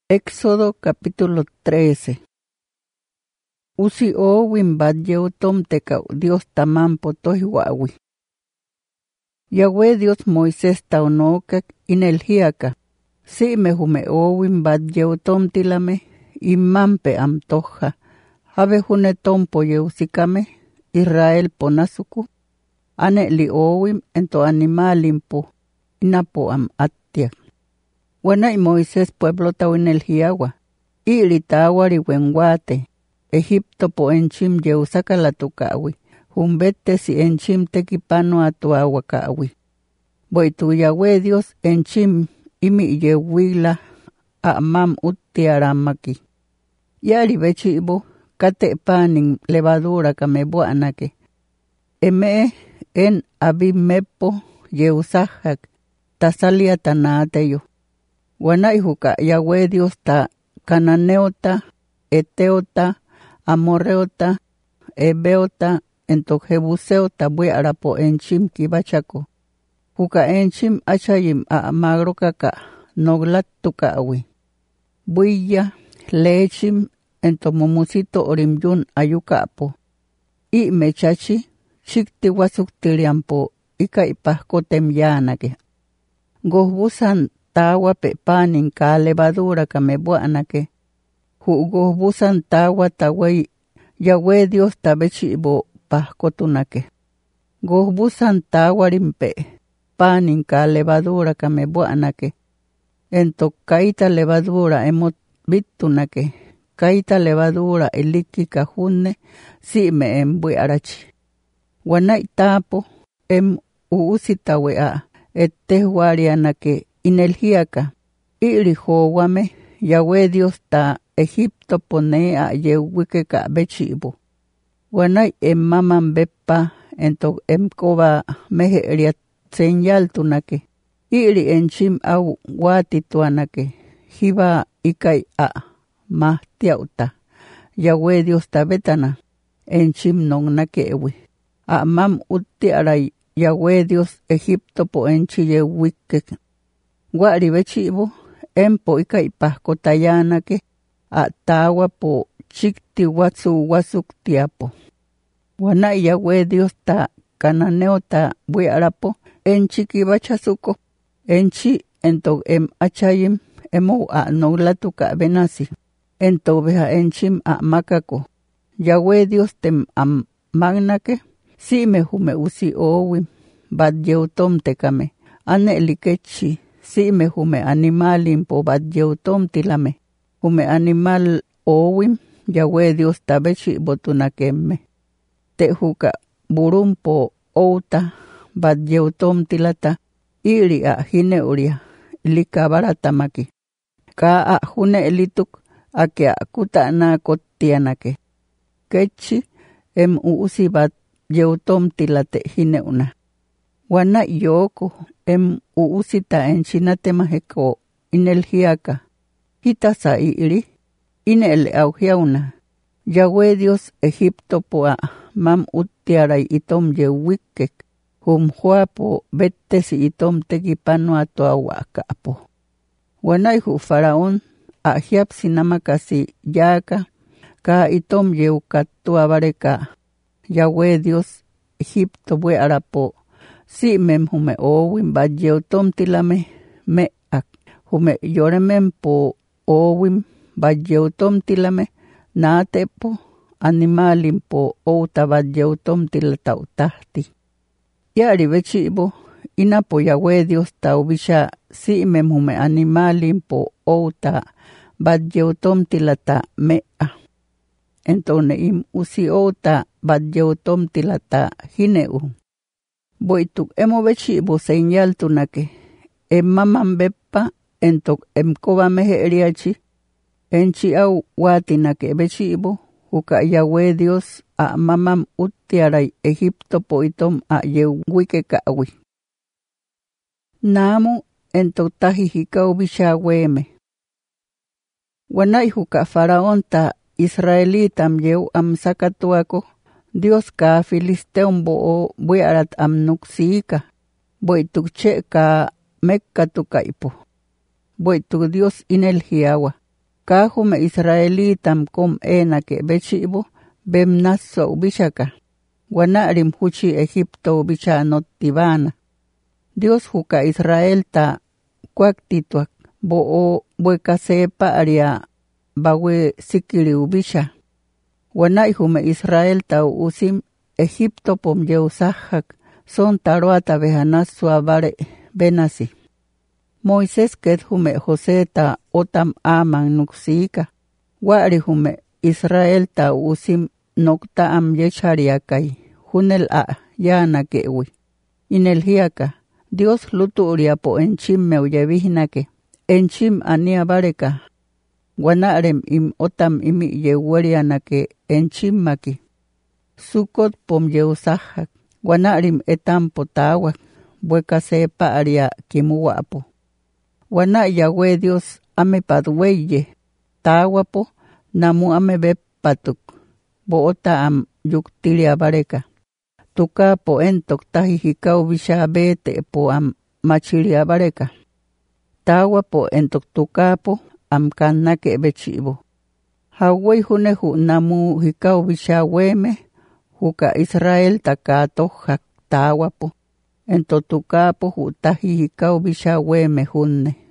Éxodo capítulo 13. Usi owin badyew tomteka Dios tamampo tohiwawi. Yahweh Dios Moisés taonokak inelhiaka. Si me hume owin badyew tomtilame imampe amtoja. Habe hune tompo yeusikame Israel ponasuku. Ane li owin ento animalimpo inapo am attiak. Wana y Moisés pueblo tawinel hiagua. Ili tawari wenguate. Egipto po enchim yeusaka la tukawi. Humbete si enchim tekipano atuagua kawi. Boitu Yahweh Dios enchim imi yewila amam utiaramaki. Yari bechibo kate panin levadura kamebuanake. Eme en abimepo yeusahak tasalia tanateyo. Wanai huka Yahweh Dios ta cananeota, eteota, amoreota, ebeota, ento jebuseota bue arapo enchim kibachako. Huka enchim achayim a magro kaka noglat tukawi. Builla, lechim, ento momusito orimyun ayukapo. I mechachi, chikti wasuktiriampo, ika ipascotem yanake. Gohbusan tawa pe panin ka levadura kamebuanake. Gohbusan tawa tawai Yahweh Dios tabechibo pascotunake. Gohbusan tawa rimpe panin ka levadura kamebuanake. Ento kaita levadura emot bitunake. Kaita levadura eliki kahune si me embuarachi. Wanai tapo uusitawea ettehuarianake inelhiaka. Ili howame Yahweh Dios ta Egipto pone a yewike ka bechibo. Wanai maman bepa ento koba meheriat señal tunake. Ili enchim au wati tuanake. Hiba ikai a mahtiauta. Yahweh Dios ta betana. Enchim non nakewi. A mam uti aray Yahweh Dios Egipto po enchi yewike. Wari bechibo empo ikai pascotayanake. A tawa po chikti wasuk tiapo. Wana Yahweh Dios ta cananeo ta buiarapo enchi kibachasuko. Enchi ento achayim emo a noglatuka benasi. Ento beha enchim a makako. Yahweh Dios tem am magnake. Si me hume usi owim badyeutom tekame. Ane likechi. Si me hume animalim po badyeutom tilame. Hume animal owim, Yahweh Dios tabechi botunakemme. Te huka burumpo outa, badyeutom tilata, ili a hineuria, ilikabaratamaki. Ka a hune elituk, ake a kuta na kotianake. Kechi usi badyeutom tilate hineuna. Wana yoku usita enchinate maheko inelhiaka. Hita sa iri, inel auhiauna. Yahweh Dios Egipto poa mam utiaray itom yewikek. Huapo bette si itom tekipano atoawakapo. Wanay hu faraón ahiap sinamakasi yaka. Ka itom yeukatuabareka. Yahweh Dios Egipto bue arapo. Si mem hume owin badyeutom tilame me ak. Hume yoremem po owim badyeutom tilame na tepo animalim po outa badyeutom tilatautahti. Yari bechibo inapo Yahweh Dios taubisha si memhume animalim po outa badyeutom tilata mea. Entone usi outa badyeutom tilata hineu. Boituk emo bechibo señal tunake. Maman bepa entok koba meheriachi. Enchi au watinake bechibo. Huka Yahweh Dios a mamam utiaray Egipto po itom a yewike kawi. Namu entok tahihikau bishaweme. Wanay huka faraón ta Israelitam yew am sakatuako. Dios ka filisteum bo buiarat am nuksika. Boituk che ka Mekka tukaipo. Boituk Dios inel hiawa. Kahume Israelitam kom enake bechibo bem naso bishaka. Wanarim huchi Egipto bicha notibana. Dios huka Israel ta kuaktituak bo bueka sepa aria bawe sikiri ubisha. Wanai hume Israel ta usim Egipto pom yeusahak son taruata behanas abare benasi. Moisés ket hume José ta otam aman nuksika. Wari hume Israel ta usim nokta am yechariakai. Hunel a yana kewi. Inel hiaka. Dios lutu uriapo enchim meuyevihnake. Enchim ania bareka. Wanarem im otam imi yewerianake enchim maki. Sukot pom yeusahak. Wanarim etam potawak. Bueka sepa aria kimuwapo. Wana Yahweh Dios ame padweye. Tawapo namu ame bepatuk. Boota am yuktiria bareka. Tuka po entok tahihikau bisha bete po am machiria bareka. Tawa po entok tuka po am kanake bechibo. Hawai hunehu namu hikau bisha weme. Huka Israel takatohak tawa po. Ento tuka po hu tahihikau bisha weme hunne.